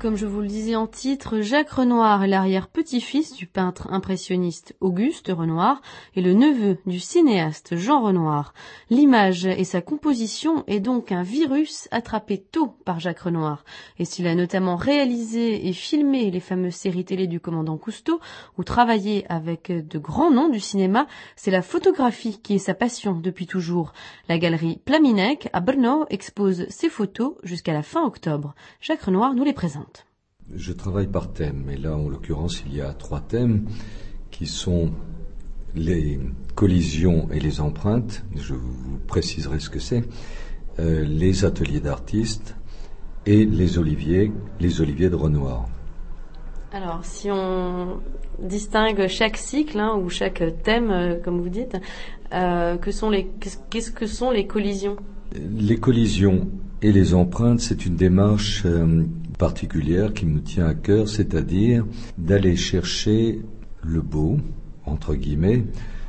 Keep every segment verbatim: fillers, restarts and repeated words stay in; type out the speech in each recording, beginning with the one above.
comme je vous le disais en titre, Jacques Renoir est l'arrière-petit-fils du peintre impressionniste Auguste Renoir et le neveu du cinéaste Jean Renoir. L'image et sa composition est donc un virus attrapé tôt par Jacques Renoir. Et s'il a notamment réalisé et filmé les fameuses séries télé du commandant Cousteau ou travaillé avec de grands noms du cinéma, c'est la photographie qui est sa passion depuis toujours. La galerie Plaminek à Brno expose ses photos jusqu'à la fin octobre. Jacques Renoir nous les présente. Je travaille par thème, et là en l'occurrence il y a trois thèmes qui sont les collisions et les empreintes, je vous préciserai ce que c'est, euh, les ateliers d'artistes et les oliviers, les oliviers de Renoir. Alors si on distingue chaque cycle hein, ou chaque thème, euh, comme vous dites, euh, que sont les, qu'est-ce que sont les collisions ? Les collisions et les empreintes, c'est une démarche euh, particulière qui me tient à cœur, c'est-à-dire d'aller chercher le beau, entre guillemets,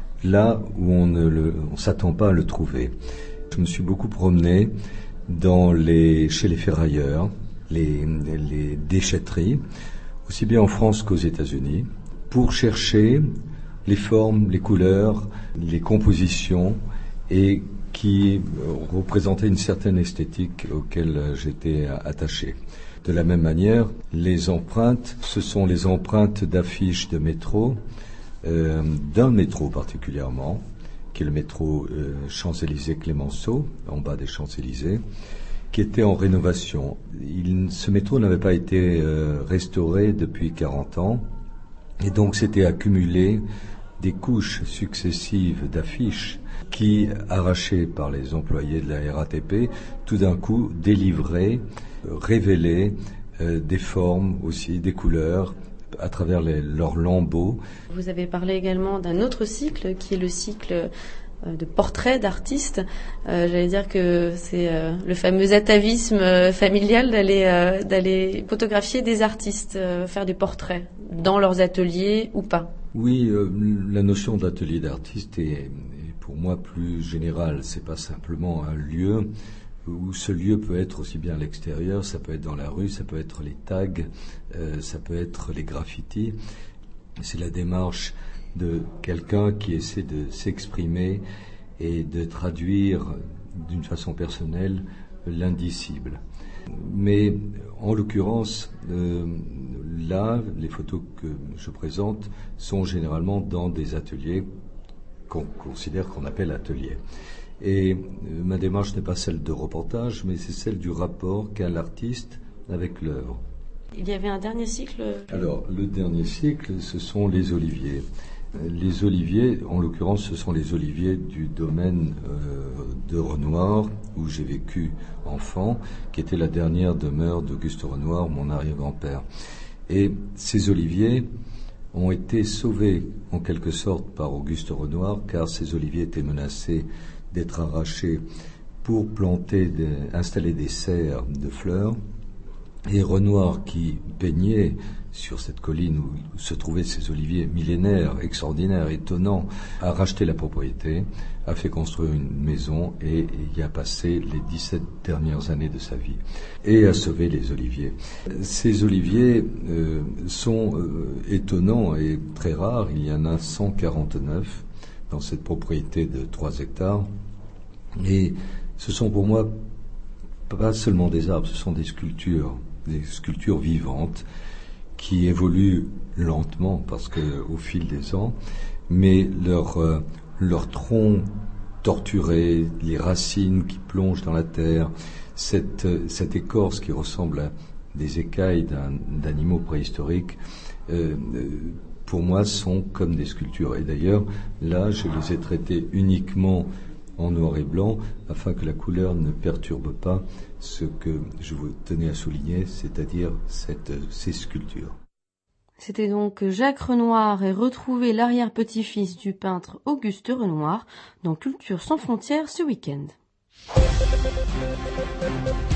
là où on ne le, on s'attend pas à le trouver. Je me suis beaucoup promené dans les, chez les ferrailleurs, les, les déchetteries, aussi bien en France qu'aux États-Unis, pour chercher les formes, les couleurs, les compositions et qui représentait une certaine esthétique auquel j'étais attaché. De la même manière, les empreintes, ce sont les empreintes d'affiches de métro, euh, d'un métro particulièrement, qui est le métro euh, Champs-Élysées-Clémenceau, en bas des Champs-Élysées, qui était en rénovation. Il, ce métro n'avait pas été euh, restauré depuis quarante ans, et donc s'était accumulé des couches successives d'affiches qui, arrachées par les employés de la R A T P, tout d'un coup délivraient, euh, révélaient euh, des formes aussi, des couleurs à travers les, leurs lambeaux. Vous avez parlé également d'un autre cycle qui est le cycle euh, de portraits d'artistes. Euh, j'allais dire que c'est euh, le fameux atavisme euh, familial d'aller, euh, d'aller photographier des artistes, euh, faire des portraits dans leurs ateliers ou pas. Oui, euh, la notion d'atelier d'artiste est, est pour moi plus générale. C'est pas simplement un lieu où ce lieu peut être aussi bien à l'extérieur, ça peut être dans la rue, ça peut être les tags, euh, ça peut être les graffitis. C'est la démarche de quelqu'un qui essaie de s'exprimer et de traduire d'une façon personnelle l'indicible. Mais en l'occurrence, euh, là, les photos que je présente sont généralement dans des ateliers qu'on considère qu'on appelle ateliers. Et euh, ma démarche n'est pas celle de reportage, mais c'est celle du rapport qu'a l'artiste avec l'œuvre. Il y avait un dernier cycle. Alors, le dernier cycle, ce sont les oliviers. Les oliviers, en l'occurrence, ce sont les oliviers du domaine euh, de Renoir, où j'ai vécu enfant, qui était la dernière demeure d'Auguste Renoir, mon arrière-grand-père. Et ces oliviers ont été sauvés, en quelque sorte, par Auguste Renoir, car ces oliviers étaient menacés d'être arrachés pour planter, des, installer des serres de fleurs. Et Renoir, qui baignait sur cette colline où se trouvaient ces oliviers millénaires, extraordinaires, étonnants, a racheté la propriété, a fait construire une maison et y a passé les dix-sept dernières années de sa vie et a sauvé les oliviers. Ces oliviers euh, sont euh, étonnants et très rares. Il y en a cent quarante-neuf dans cette propriété de trois hectares. Et ce sont pour moi pas seulement des arbres, ce sont des sculptures, des sculptures vivantes qui évoluent lentement parce que au fil des ans, mais leur euh, leur tronc torturé, les racines qui plongent dans la terre, cette cette écorce qui ressemble à des écailles d'un, d'animaux préhistoriques, euh, pour moi sont comme des sculptures. Et d'ailleurs, là, je les ai traités uniquement en noir et blanc, afin que la couleur ne perturbe pas ce que je vous tenais à souligner, c'est-à-dire cette, ces sculptures. C'était donc Jacques Renoir et retrouver l'arrière-petit-fils du peintre Auguste Renoir dans Culture sans frontières ce week-end.